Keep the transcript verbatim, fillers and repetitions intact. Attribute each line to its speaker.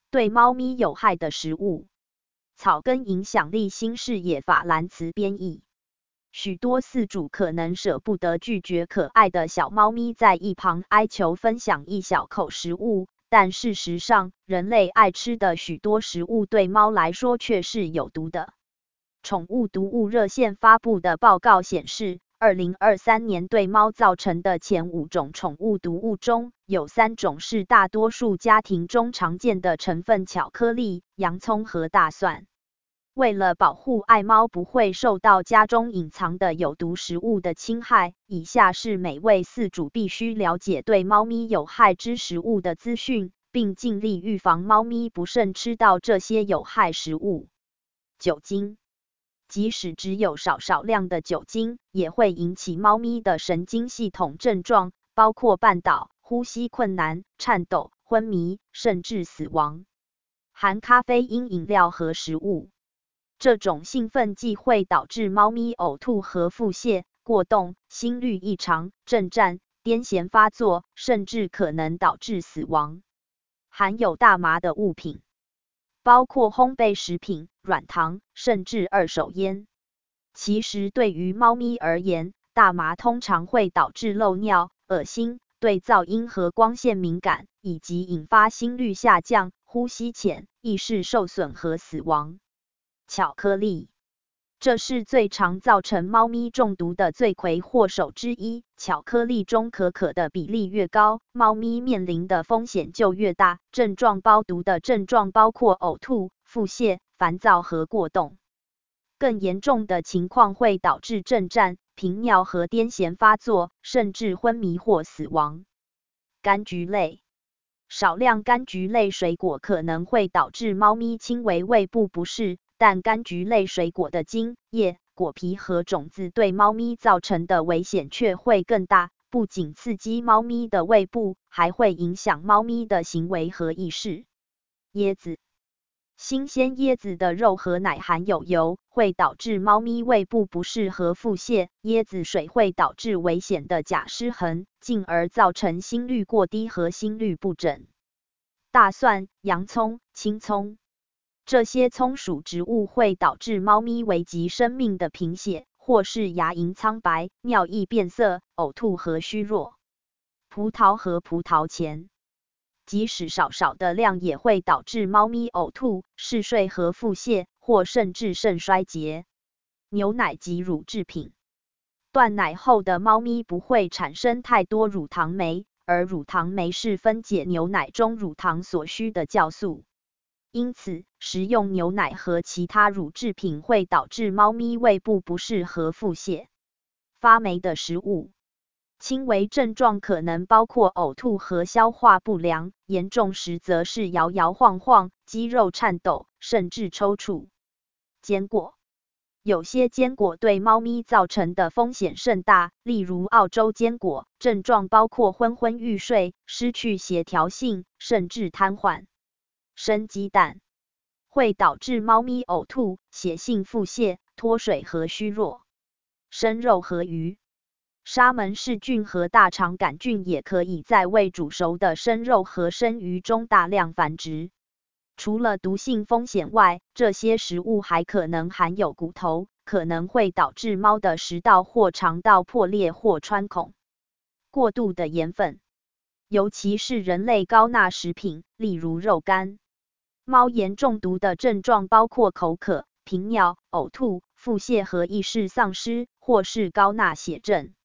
Speaker 1: 对猫咪有害的食物。草根影响力新视野法兰茨编译。许多饲主可能舍不得拒绝可爱的小猫咪在一旁哀求分享一小口食物，但事实上，人类爱吃的许多食物对猫来说却是有毒的。宠物毒物热线发布的报告显示，二零二三年对猫造成的前五种宠物毒物中，有三种是大多数家庭中常见的成分：巧克力、洋葱和大蒜。为了保护爱猫不会受到家中隐藏的有毒食物的侵害，以下是每位饲主必须了解对猫咪有害之食物的资讯，并尽力预防猫咪不慎吃到这些有害食物。酒精。即使只有少少量的酒精，也会引起猫咪的神经系统症状，包括绊倒、呼吸困难、颤抖、昏迷，甚至死亡。含咖啡因饮料和食物。这种兴奋剂会导致猫咪呕吐和腹泻、过动、心律异常、震颤、癫痫发作，甚至可能导致死亡。含有大麻的物品，包括烘焙食品、软糖，甚至二手烟。其实对于猫咪而言，大麻通常会导致漏尿、恶心、对噪音和光线敏感，以及引发心率下降、呼吸浅、意识受损和死亡。巧克力，这是最常造成猫咪中毒的罪魁祸首之一。巧克力中可可的比例越高，猫咪面临的风险就越大。症状包毒的症状包括呕吐、腹泻、烦躁和过动。更严重的情况会导致震颤、频尿和癫痫发作，甚至昏迷或死亡。柑橘类。少量柑橘类水果可能会导致猫咪轻微胃部不适，但柑橘类水果的茎、叶、果皮和种子对猫咪造成的危险却会更大，不仅刺激猫咪的胃部，还会影响猫咪的行为和意识。椰子。新鲜椰子的肉和奶含有油，会导致猫咪胃部不适和腹泻。椰子水会导致危险的钾失衡，进而造成心率过低和心律不整。大蒜、洋葱、青葱，这些葱属植物会导致猫咪危及生命的贫血，或是牙龈苍白、尿液变色、呕吐和虚弱。葡萄和葡萄钳。即使少少的量也会导致猫咪呕吐、嗜睡和腹泻，或甚至肾衰竭。牛奶及乳制品。断奶后的猫咪不会产生太多乳糖酶，而乳糖酶是分解牛奶中乳糖所需的酵素。因此，食用牛奶和其他乳制品会导致猫咪胃部不适和腹泻。发霉的食物。轻微症状可能包括呕吐和消化不良，严重时则是摇摇晃晃、肌肉颤抖，甚至抽搐。坚果。有些坚果对猫咪造成的风险甚大，例如澳洲坚果，症状包括昏昏欲睡、失去协调性，甚至瘫痪。生鸡蛋。会导致猫咪呕吐、血性腹泻、脱水和虚弱。生肉和鱼。沙门氏菌和大肠杆菌也可以在未煮熟的生肉和生鱼中大量繁殖。除了毒性风险外，这些食物还可能含有骨头，可能会导致猫的食道或肠道破裂或穿孔。过度的盐分，尤其是人类高钠食品，例如肉干。猫盐中毒的症状包括口渴、频尿、呕吐、腹泻和意识丧失，或是高钠血症。